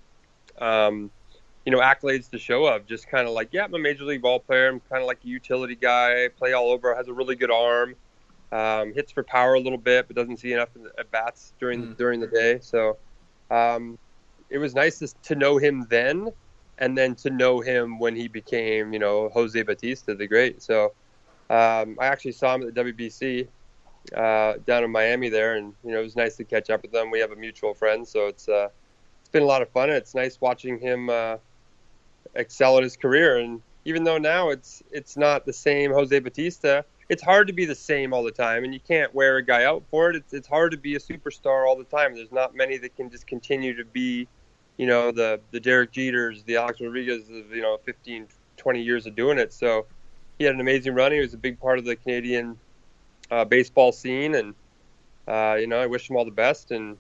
accolades to show of. Just kind of like, I'm a major league ball player. I'm kind of like a utility guy, play all over, has a really good arm. Hits for power a little bit, but doesn't see enough at bats during the day. So it was nice to know him then, and then to know him when he became, Jose Bautista the Great. So I actually saw him at the WBC down in Miami there, and it was nice to catch up with them. We have a mutual friend, so it's been a lot of fun. It's nice watching him excel in his career, and even though now it's not the same Jose Bautista, it's hard to be the same all the time, and you can't wear a guy out for it. It's hard to be a superstar all the time. There's not many that can just continue to be, the Derek Jeters, the Alex Rodriguez of 15, 20 years of doing it. So he had an amazing run. He was a big part of the Canadian baseball scene, and I wish him all the best. And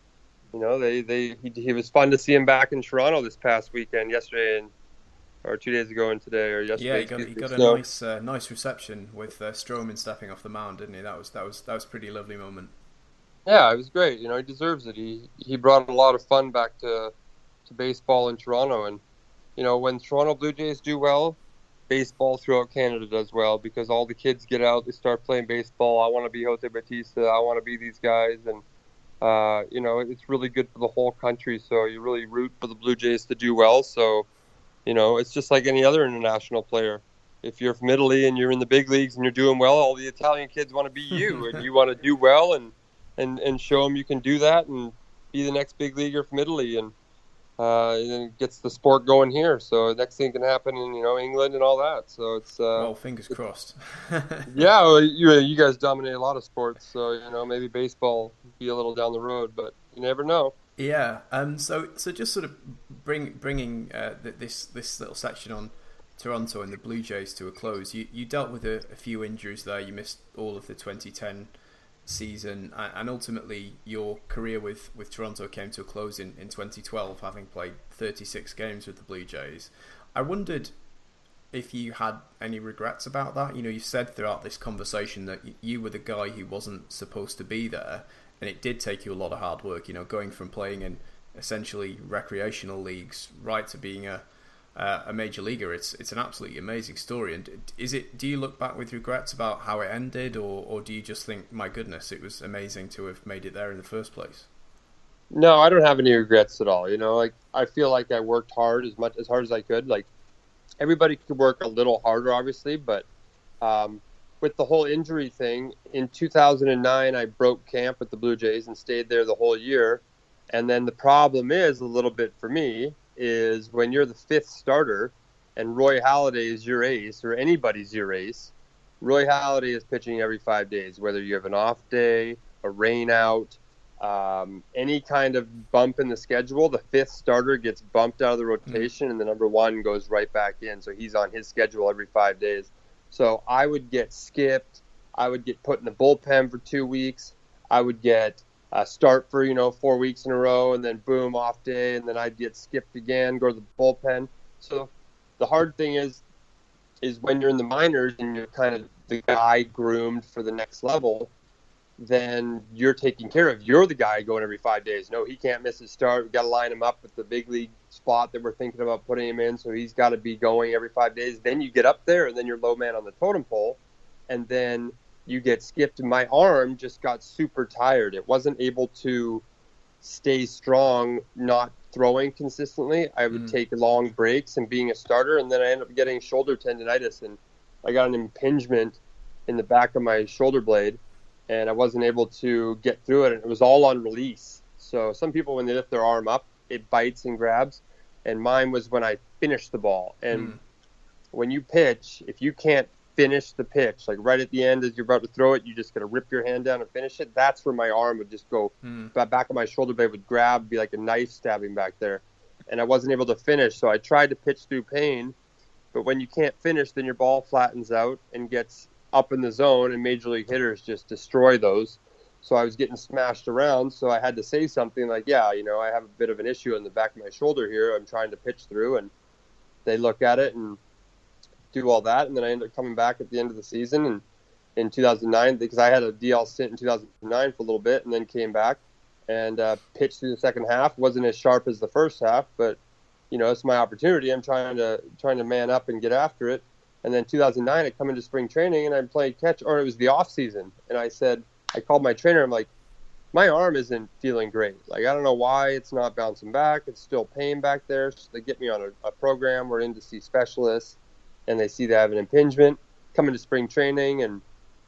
he was fun to see him back in Toronto this past weekend, yesterday or 2 days ago and today, or yesterday. Yeah, he got a nice reception with Stroman stepping off the mound, didn't he? That was a pretty lovely moment. Yeah, it was great. He deserves it. He brought a lot of fun back to baseball in Toronto, and when Toronto Blue Jays do well, baseball throughout Canada does well, because all the kids get out, they start playing baseball. I want to be Jose Bautista. I want to be these guys, and it's really good for the whole country. So you really root for the Blue Jays to do well. So it's just like any other international player. If you're from Italy and you're in the big leagues and you're doing well, all the Italian kids want to be you, and you want to do well and show them you can do that and be the next big leaguer from Italy, and it gets the sport going here. So next thing can happen in England and all that. So it's well, fingers crossed. Yeah, well, you guys dominate a lot of sports, so maybe baseball be a little down the road, but you never know. Yeah, so just sort of bringing this little section on Toronto and the Blue Jays to a close. You dealt with a few injuries there. You missed all of the 2010 season, and ultimately your career with Toronto came to a close in 2012, having played 36 games with the Blue Jays. I wondered if you had any regrets about that. You've said throughout this conversation that you were the guy who wasn't supposed to be there, and it did take you a lot of hard work, going from playing in essentially recreational leagues right to being a major leaguer. It's an absolutely amazing story. And do you look back with regrets about how it ended, or do you just think, my goodness, it was amazing to have made it there in the first place? No, I don't have any regrets at all. I feel like I worked hard, as hard as I could. Like, everybody could work a little harder, obviously, but with the whole injury thing, in 2009, I broke camp with the Blue Jays and stayed there the whole year. And then the problem is, a little bit for me, is when you're the fifth starter and Roy Halladay is your ace, or anybody's your ace. Roy Halladay is pitching every 5 days, whether you have an off day, a rain out, any kind of bump in the schedule. The fifth starter gets bumped out of the rotation, and the number one goes right back in. So he's on his schedule every 5 days. So I would get skipped. I would get put in the bullpen for 2 weeks. I would get start for 4 weeks in a row, and then boom, off day, and then I'd get skipped again, go to the bullpen. So the hard thing is when you're in the minors and you're kind of the guy groomed for the next level, then you're taken care of. You're the guy going every 5 days. No, he can't miss his start. We've got to line him up with the big league spot that we're thinking about putting him in, so he's got to be going every 5 days. Then you get up there, and then you're low man on the totem pole, and then you get skipped. My arm just got super tired. It wasn't able to stay strong, not throwing consistently. I would take long breaks and being a starter, and then I ended up getting shoulder tendonitis, and I got an impingement in the back of my shoulder blade, and I wasn't able to get through it, and it was all on release. So some people, when they lift their arm up, it bites and grabs, and mine was when I finished the ball. And when you pitch, if you can't finish the pitch, like right at the end as you're about to throw it, you just got to rip your hand down and finish it. That's where my arm would just go, the back of my shoulder blade would grab, be like a knife stabbing back there. And I wasn't able to finish, so I tried to pitch through pain. But when you can't finish, then your ball flattens out and gets up in the zone, and major league hitters just destroy those. So I was getting smashed around, so I had to say something like, I have a bit of an issue in the back of my shoulder here. I'm trying to pitch through, and they look at it and do all that, and then I ended up coming back at the end of the season and in 2009, because I had a DL stint in 2009 for a little bit, and then came back and pitched through the second half. Wasn't as sharp as the first half, but it's my opportunity. I'm trying to man up and get after it. And then 2009, I come into spring training and I'm playing catch, or it was the off season, and I called my trainer. I'm like, my arm isn't feeling great. Like, I don't know why it's not bouncing back. It's still pain back there. So they get me on a program. We're in to see specialists, and they see they have an impingement. Come into spring training, and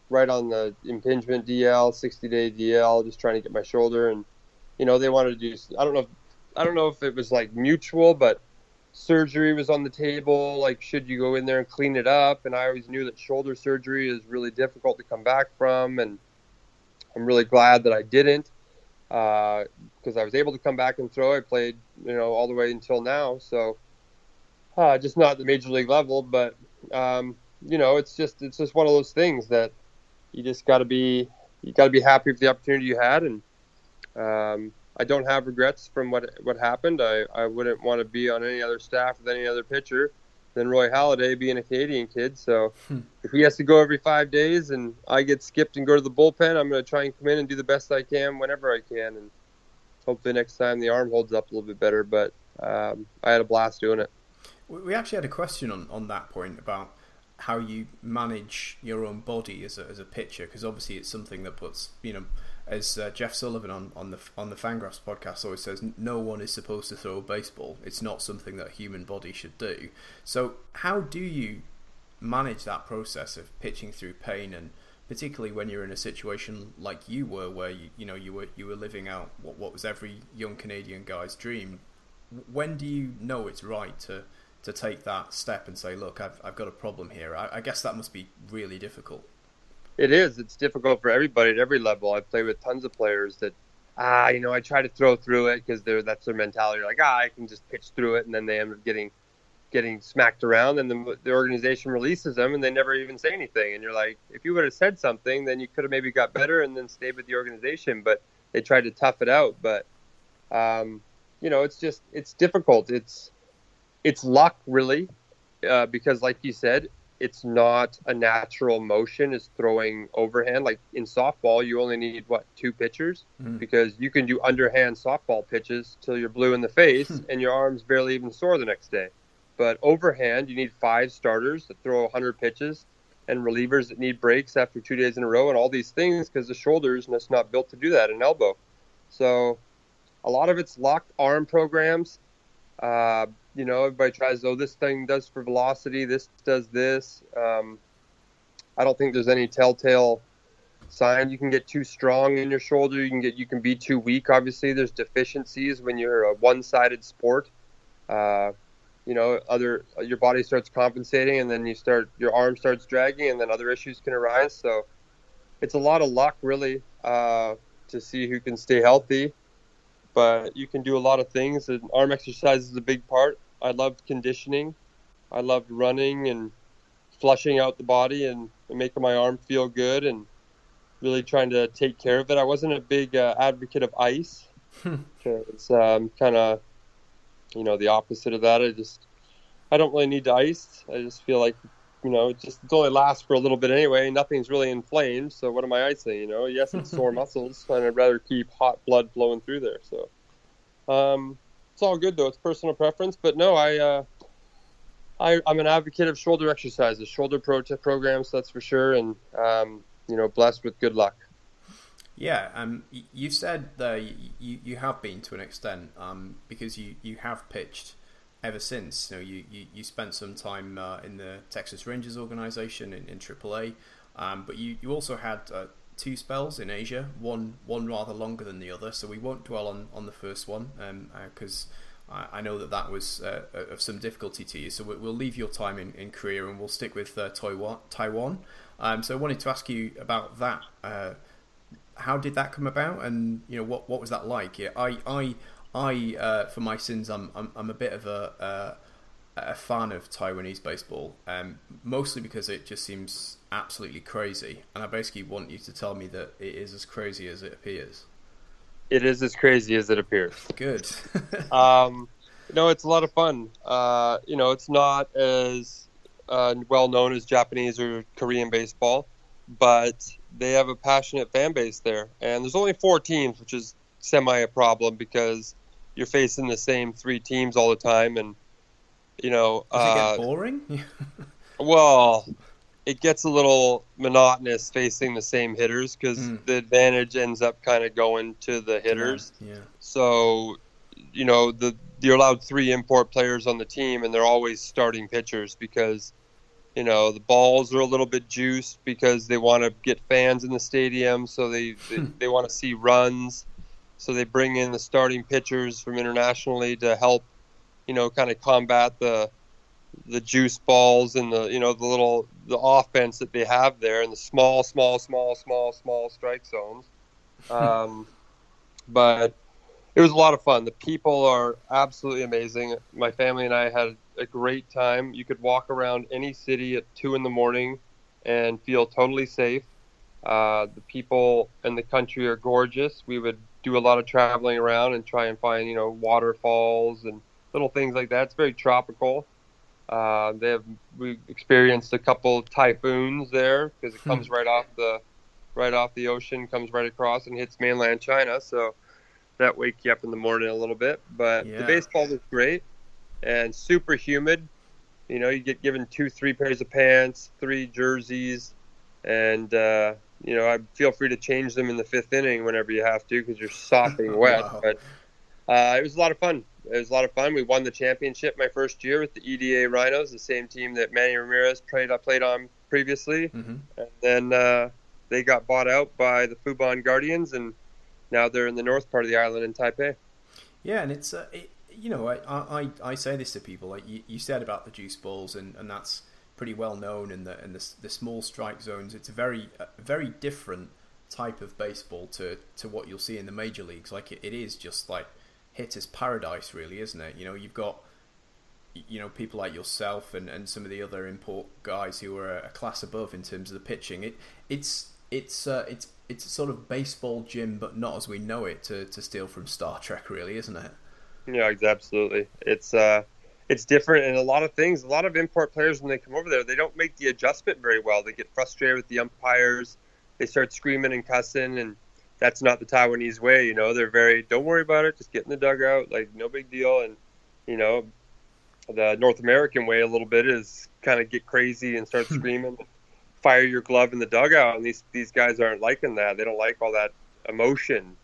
right on the impingement DL, 60-day DL, just trying to get my shoulder. And, they wanted to do, I don't know if it was like mutual, but surgery was on the table. Like, should you go in there and clean it up? And I always knew that shoulder surgery is really difficult to come back from. And I'm really glad that I didn't, because I was able to come back and throw. I played, all the way until now. So just not at the major league level, but, it's just one of those things that you got to be happy with the opportunity you had. And I don't have regrets from what happened. I wouldn't want to be on any other staff with any other pitcher than Roy Halladay, being a Canadian kid. So if he has to go every 5 days and I get skipped and go to the bullpen, I'm going to try and come in and do the best I can whenever I can. And hopefully next time the arm holds up a little bit better. But I had a blast doing it. We actually had a question on that point about how you manage your own body as a pitcher, because obviously it's something that puts, as Jeff Sullivan on the Fangraphs podcast always says, no one is supposed to throw a baseball. It's not something that a human body should do. So how do you manage that process of pitching through pain, and particularly when you're in a situation like you were, where you were living out what was every young Canadian guy's dream? When do you know it's right to take that step and say, look, I've got a problem here? I guess that must be really difficult. It is. It's difficult for everybody at every level. I play with tons of players that, I try to throw through it because that's their mentality. Like, I can just pitch through it, and then they end up getting smacked around, and the organization releases them, and they never even say anything. And you're like, if you would have said something, then you could have maybe got better and then stayed with the organization. But they tried to tough it out. But, it's difficult. It's luck, really, because like you said, it's not a natural motion is throwing overhand. Like in softball, you only need, 2 pitchers? Because you can do underhand softball pitches till you're blue in the face and your arm's barely even sore the next day. But overhand, you need 5 starters that throw 100 pitches and relievers that need breaks after 2 days in a row and all these things, because the shoulder's just not built to do that, an elbow. So a lot of it's luck, arm programs. Everybody tries, this thing does for velocity, this does this. I don't think there's any telltale sign. You can get too strong in your shoulder. You can be too weak. Obviously, there's deficiencies when you're a one-sided sport. Your body starts compensating, and then your arm starts dragging, and then other issues can arise. So it's a lot of luck, really, to see who can stay healthy. But you can do a lot of things, and arm exercise is a big part. I loved conditioning. I loved running and flushing out the body and making my arm feel good and really trying to take care of it. I wasn't a big advocate of ice. It's kind of, the opposite of that. I don't really need to ice. I just feel like, it only lasts for a little bit anyway. Nothing's really inflamed, so what am I icing? Yes, it's sore muscles, and I'd rather keep hot blood flowing through there. So it's all good, though. It's personal preference. But no, I'm an advocate of shoulder exercises, shoulder programs, that's for sure, and blessed with good luck. Yeah, you've said you have been to an extent, because you have pitched ever since. You spent some time in the Texas Rangers organization in AAA, but you also had 2 spells in Asia, one rather longer than the other. So we won't dwell on the first one, because I know that was of some difficulty to you. So we'll leave your time in Korea and we'll stick with Taiwan. So I wanted to ask you about that. How did that come about, and what was that like? Yeah, I for my sins, I'm a bit of a fan of Taiwanese baseball, mostly because it just seems absolutely crazy, and I basically want you to tell me that it is as crazy as it appears. It is as crazy as it appears. Good. It's a lot of fun. It's not as well known as Japanese or Korean baseball, but they have a passionate fan base there, and there's only 4 teams, which is semi a problem because you're facing the same 3 teams all the time, and does it get boring? Well, it gets a little monotonous facing the same hitters because the advantage ends up kind of going to the hitters. Yeah. So, you're allowed 3 import players on the team, and they're always starting pitchers because The balls are a little bit juiced because they want to get fans in the stadium, so they want to see runs. So they bring in the starting pitchers from internationally to help, kind of combat the juice balls and the offense that they have there and the small strike zones. But it was a lot of fun. The people are absolutely amazing. My family and I had a great time. You could walk around any city at 2 a.m. and feel totally safe. The people in the country are gorgeous. We would do a lot of traveling around and try and find, waterfalls and little things like that. It's very tropical. We experienced a couple typhoons there because it comes right off the ocean, comes right across and hits mainland China. So that wake you up in the morning a little bit. But the baseball was great and super humid. You get given 2-3 pairs of pants, 3 jerseys, and I feel free to change them in the 5th inning whenever you have to because you're sopping wet. Wow. But it was a lot of fun. We won the championship my first year with the EDA Rhinos, the same team that Manny Ramirez played on previously. Mm-hmm. And then they got bought out by the Fubon Guardians, and now they're in the north part of the island in Taipei. Yeah, and it's I say this to people, like you said about the juice balls, and that's pretty well known in the small strike zones. It's a very different type of baseball to what you'll see in the major leagues. Like it is just like hitter's paradise, really, isn't it? You've got people like yourself and some of the other import guys who are a class above in terms of the pitching. It's a sort of baseball gym, but not as we know it, to steal from Star Trek, really, isn't it? Yeah, absolutely. It's different in a lot of things. A lot of import players, when they come over there, they don't make the adjustment very well. They get frustrated with the umpires. They start screaming and cussing, and that's not the Taiwanese way. They're very, don't worry about it, just get in the dugout, like no big deal. And the North American way a little bit is kind of get crazy and start screaming, fire your glove in the dugout. And these guys aren't liking that. They don't like all that emotion.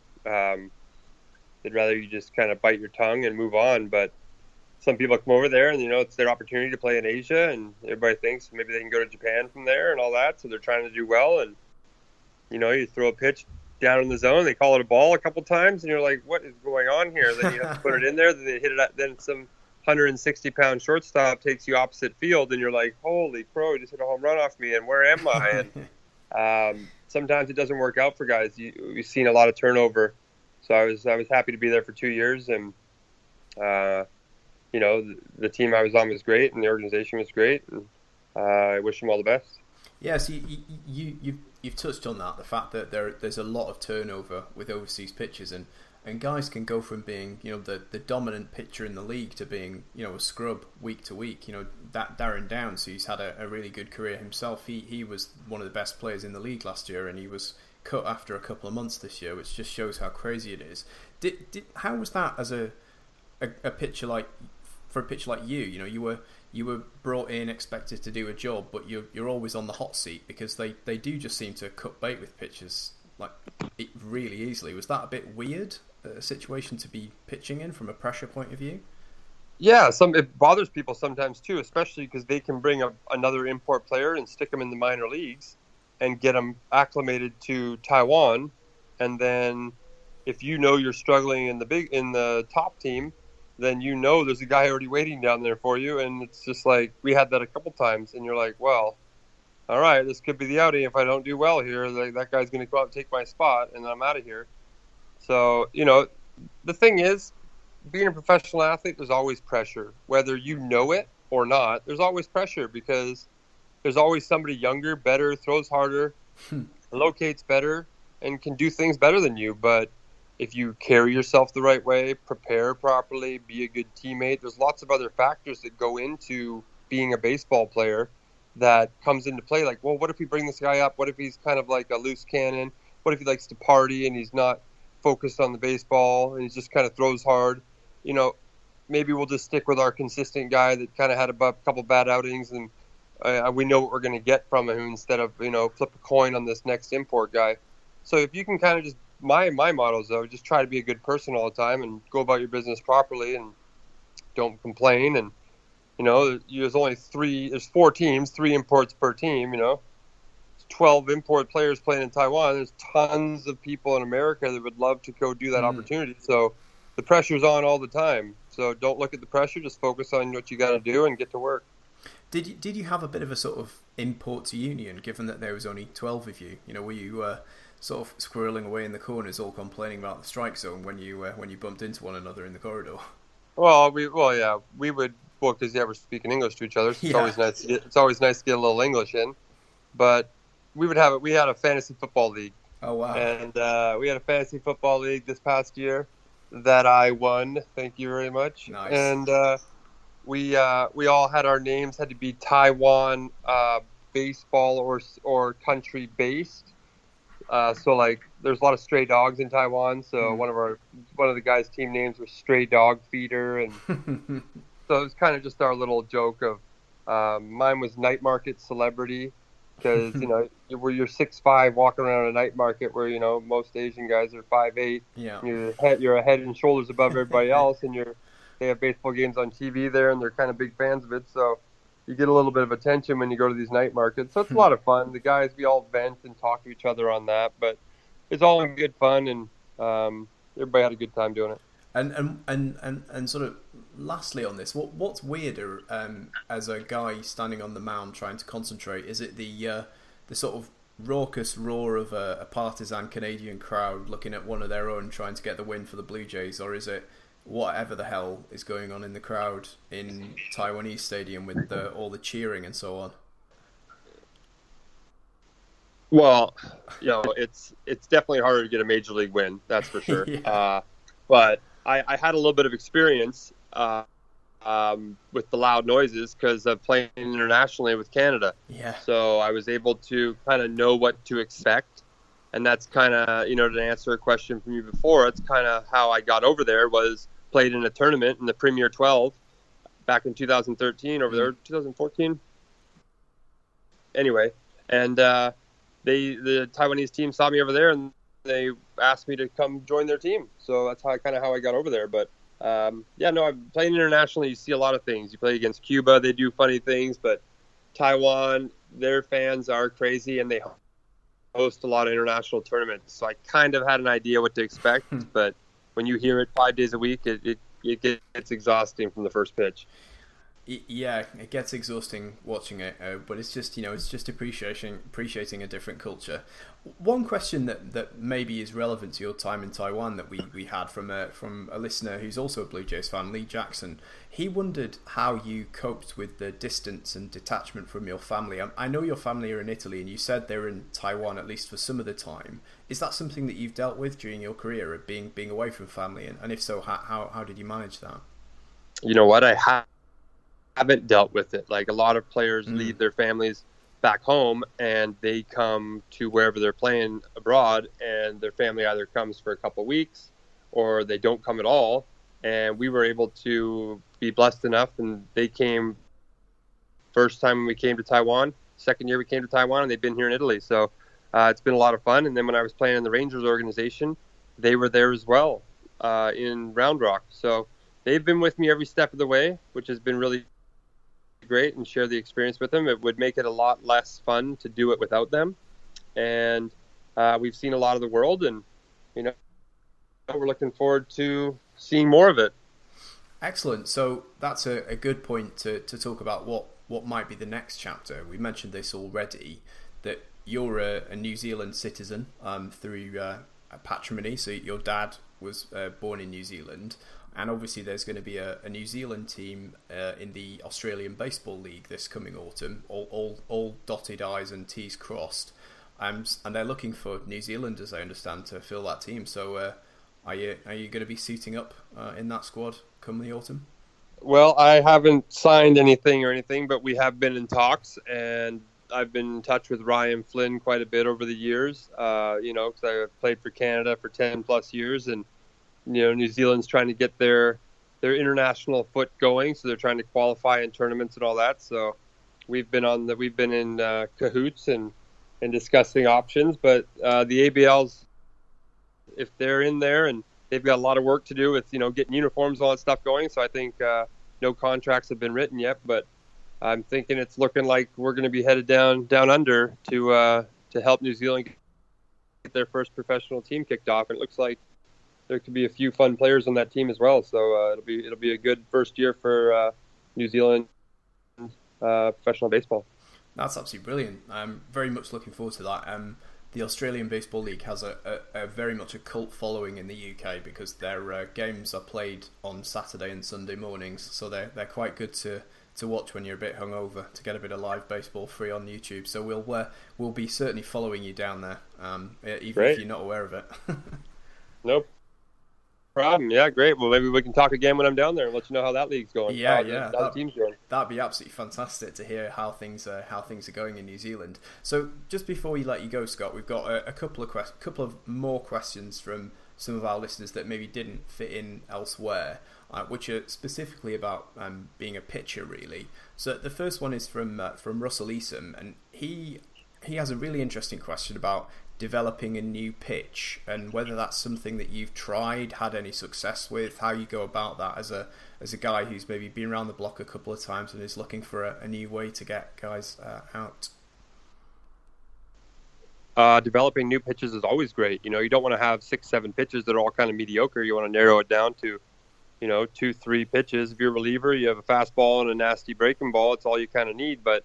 They'd rather you just kind of bite your tongue and move on. But some people come over there and, it's their opportunity to play in Asia, and everybody thinks maybe they can go to Japan from there and all that. So they're trying to do well. And, you throw a pitch down in the zone, they call it a ball a couple times, and you're like, what is going on here? Then you have to put it in there, then they hit it out, then some 160-pound shortstop takes you opposite field, and you're like, holy crow, just hit a home run off me, and where am I? And sometimes it doesn't work out for guys. We've seen a lot of turnover. So I was happy to be there for 2 years, and the team I was on was great, and the organization was great, and I wish them all the best. Yeah, so you've touched on that, the fact that there's a lot of turnover with overseas pitchers, and guys can go from being the dominant pitcher in the league to being a scrub week to week. That Darren Downs, who's had a really good career himself, he was one of the best players in the league last year, and he was cut after a couple of months this year, which just shows how crazy it is. How was that as a pitcher like you? You were brought in, expected to do a job, but you're always on the hot seat because they do just seem to cut bait with pitchers like it really easily. Was that a bit weird, a situation to be pitching in from a pressure point of view? Yeah, it bothers people sometimes too, especially because they can bring another import player and stick them in the minor leagues and get them acclimated to Taiwan, and then if you're struggling in the top team, then there's a guy already waiting down there for you, and it's just like we had that a couple times, and you're like, well, all right, this could be the outing. If I don't do well here, that guy's going to go out and take my spot, and then I'm out of here. So the thing is, being a professional athlete, there's always pressure, whether you know it or not. There's always pressure because there's always somebody younger, better, throws harder, locates better, and can do things better than you. But if you carry yourself the right way, prepare properly, be a good teammate, there's lots of other factors that go into being a baseball player that comes into play. Like, well, what if we bring this guy up? What if he's kind of like a loose cannon? What if he likes to party and he's not focused on the baseball and he just kind of throws hard? Maybe we'll just stick with our consistent guy that kind of had a couple bad outings, and we know what we're going to get from him instead of, flip a coin on this next import guy. So if you can kind of just, my motto is, though, just try to be a good person all the time and go about your business properly and don't complain. And, there's only there's 4 teams, 3 imports per team, 12 import players playing in Taiwan. There's tons of people in America that would love to go do that opportunity. So the pressure's on all the time. So don't look at the pressure. Just focus on what you got to do and get to work. Did you have a bit of a sort of imports union, given that there was only 12 of you? Were you sort of squirreling away in the corners, all complaining about the strike zone when you bumped into one another in the corridor? Well, we would, because we're speaking English to each other. So it's always nice to get a little English in. But we had a fantasy football league. Oh wow! And we had a fantasy football league this past year that I won. Thank you very much. Nice. And we all had our names had to be Taiwan baseball or country based. So like there's a lot of stray dogs in Taiwan. So one of the guys' team names was Stray Dog Feeder, and so it was kind of just our little joke of mine was Night Market Celebrity, because where you're 6'5" walking around a night market where most Asian guys are 5'8". Yeah. You're a head and shoulders above everybody else, and they have baseball games on TV there, and they're kind of big fans of it. So you get a little bit of attention when you go to these night markets. So it's a lot of fun. The guys, we all vent and talk to each other on that, but it's all in good fun, and everybody had a good time doing it. And sort of lastly on this, what's weirder as a guy standing on the mound trying to concentrate? Is it the sort of raucous roar of a partisan Canadian crowd looking at one of their own trying to get the win for the Blue Jays, or is it whatever the hell is going on in the crowd in Taiwanese stadium with all the cheering and so on? Well, it's definitely harder to get a major league win, that's for sure. Yeah. But I had a little bit of experience with the loud noises because of playing internationally with Canada. Yeah. So I was able to kind of know what to expect. And that's kind of, to answer a question from you before, it's kind of how I got over there, was played in a tournament in the Premier 12 back in 2013 over there, 2014. Anyway, and the Taiwanese team saw me over there, and they asked me to come join their team. So that's how I got over there. But I'm playing internationally. You see a lot of things. You play against Cuba, they do funny things, but Taiwan, their fans are crazy, and they host a lot of international tournaments. So I kind of had an idea what to expect, but when you hear it 5 days a week, it gets exhausting from the first pitch. Yeah, it gets exhausting watching it, but it's just it's just appreciating a different culture. One question that maybe is relevant to your time in Taiwan that we had from a listener who's also a Blue Jays fan, Lee Jackson. He wondered how you coped with the distance and detachment from your family. I know your family are in Italy, and you said they're in Taiwan at least for some of the time. Is that something that you've dealt with during your career, of being away from family? And if so, how did you manage that? You know what, I haven't dealt with it. Like a lot of players leave their families back home and they come to wherever they're playing abroad, and their family either comes for a couple of weeks or they don't come at all. And we were able to be blessed enough, and they came first time we came to Taiwan, second year we came to Taiwan, and they've been here in Italy. So it's been a lot of fun. And then when I was playing in the Rangers organization, they were there as well in Round Rock. So they've been with me every step of the way, which has been really great, and share the experience with them. It would make it a lot less fun to do it without them. And we've seen a lot of the world, and we're looking forward to seeing more of it. Excellent. So that's a good point to talk about what might be the next chapter. We mentioned this already, that you're a New Zealand citizen through patrimony. So your dad was born in New Zealand. And obviously there's going to be a New Zealand team in the Australian Baseball League this coming autumn, all dotted I's and T's crossed. And they're looking for New Zealanders, I understand, to fill that team. So are you going to be suiting up in that squad come the autumn? Well, I haven't signed anything, but we have been in talks, and I've been in touch with Ryan Flynn quite a bit over the years, because I've played for Canada for 10 plus years, and New Zealand's trying to get their international foot going, so they're trying to qualify in tournaments and all that. So we've been in cahoots and discussing options. But the ABLs, if they're in there, and they've got a lot of work to do with getting uniforms and all that stuff going. So I think no contracts have been written yet, but I'm thinking it's looking like we're going to be headed down under to help New Zealand get their first professional team kicked off. And it looks like there could be a few fun players on that team as well. So it'll be a good first year for New Zealand professional baseball. That's absolutely brilliant. I'm very much looking forward to that. The Australian Baseball League has a very much a cult following in the UK because their games are played on Saturday and Sunday mornings, so they're quite good to watch when you're a bit hungover, to get a bit of live baseball free on YouTube. So we'll be certainly following you down there, even Great. if you're not aware of it. Nope. Problem. Yeah, great. Well, maybe we can talk again when I'm down there and let you know how that league's going. Yeah, how the team's going. That'd be absolutely fantastic to hear how things are going in New Zealand. So, just before we let you go, Scott, we've got a couple of more questions from some of our listeners that maybe didn't fit in elsewhere, which are specifically about being a pitcher, really. So, the first one is from Russell Easom, and he has a really interesting question about developing a new pitch and whether that's something that you've tried, had any success with, how you go about that as a guy who's maybe been around the block a couple of times and is looking for a new way to get guys out. Developing new pitches is always great. You don't want to have 6-7 pitches that are all kind of mediocre. You want to narrow it down to 2-3 pitches. If you're a reliever, you have a fastball and a nasty breaking ball. It's all you kind of need. But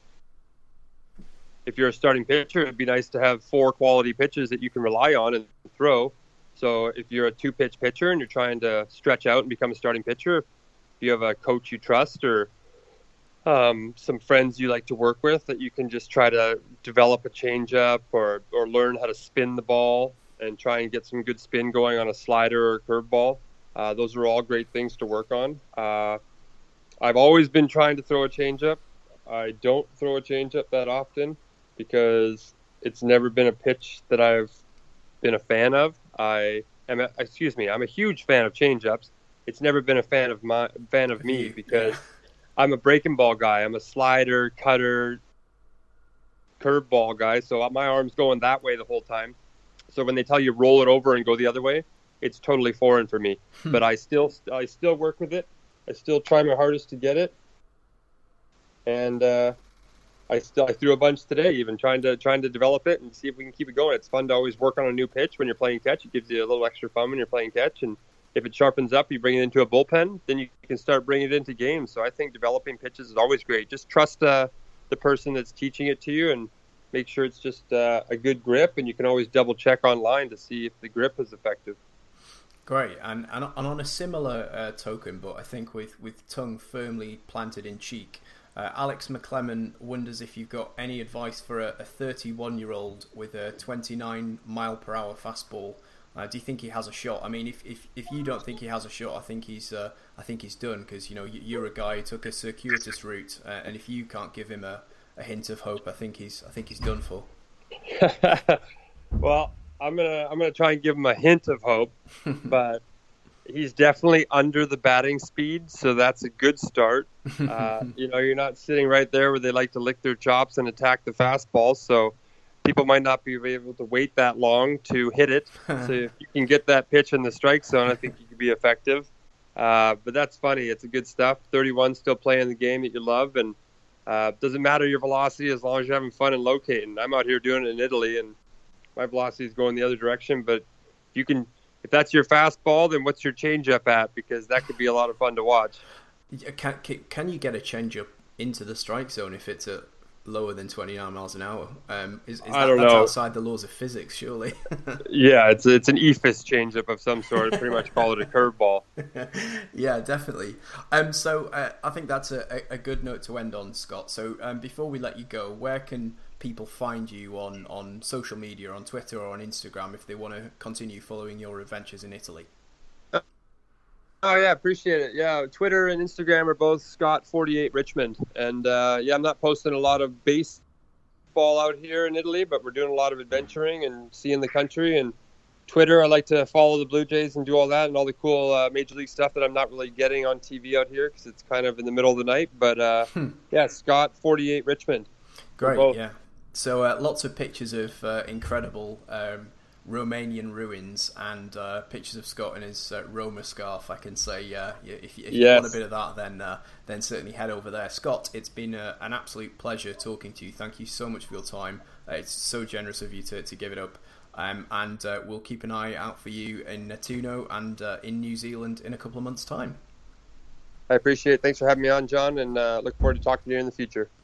if you're a starting pitcher, it'd be nice to have 4 quality pitches that you can rely on and throw. So if you're a 2-pitch pitcher and you're trying to stretch out and become a starting pitcher, if you have a coach you trust or some friends you like to work with, that you can just try to develop a changeup or learn how to spin the ball and try and get some good spin going on a slider or curveball. Those are all great things to work on. I've always been trying to throw a changeup. I don't throw a changeup that often, because it's never been a pitch that I've been a fan of. I'm a huge fan of changeups. It's never been a fan of me because I'm a breaking ball guy. I'm a slider, cutter, curveball guy. So my arm's going that way the whole time. So when they tell you roll it over and go the other way, it's totally foreign for me. But I still work with it. I still try my hardest to get it. And I threw a bunch today, even trying to develop it and see if we can keep it going. It's fun to always work on a new pitch when you're playing catch. It gives you a little extra fun when you're playing catch, and if it sharpens up, you bring it into a bullpen, then you can start bringing it into games. So I think developing pitches is always great. Just trust the person that's teaching it to you and make sure it's just a good grip, and you can always double check online to see if the grip is effective. Great, and on a similar token, but I think with tongue firmly planted in cheek, Alex McClellan wonders if you've got any advice for a 31-year-old with a 29-mile-per-hour fastball. Do you think he has a shot? I mean, if you don't think he has a shot, I think he's done, because you're a guy who took a circuitous route, and if you can't give him a hint of hope, I think he's done for. Well, I'm gonna try and give him a hint of hope, but he's definitely under the batting speed, so that's a good start. You're not sitting right there where they like to lick their chops and attack the fastball, so people might not be able to wait that long to hit it. So if you can get that pitch in the strike zone, I think you could be effective. But that's funny. It's a good stuff. 31, still playing the game that you love, and doesn't matter your velocity as long as you're having fun and locating. I'm out here doing it in Italy, and my velocity is going the other direction, but if that's your fastball, then what's your changeup at? Because that could be a lot of fun to watch. Can you get a changeup into the strike zone if it's at lower than 29 miles an hour? That's outside the laws of physics, surely. Yeah, it's an ephus changeup of some sort. Pretty much call it a curveball. Yeah, definitely. So I think that's a good note to end on, Scott. So before we let you go, where can people find you on social media, on Twitter or on Instagram, if they want to continue following your adventures in Italy? Oh yeah, appreciate it. Yeah, Twitter and Instagram are both Scott48Richmond, and I'm not posting a lot of baseball out here in Italy, but we're doing a lot of adventuring and seeing the country. And Twitter, I like to follow the Blue Jays and do all that and all the cool Major League stuff that I'm not really getting on TV out here because it's kind of in the middle of the night. But Scott48Richmond. Great, yeah. So lots of pictures of incredible Romanian ruins and pictures of Scott in his Roma scarf, I can say, if you want a bit of that, then certainly head over there. Scott, it's been an absolute pleasure talking to you. Thank you so much for your time. It's so generous of you to give it up. And we'll keep an eye out for you in Nettuno and in New Zealand in a couple of months' time. I appreciate it. Thanks for having me on, John, and look forward to talking to you in the future.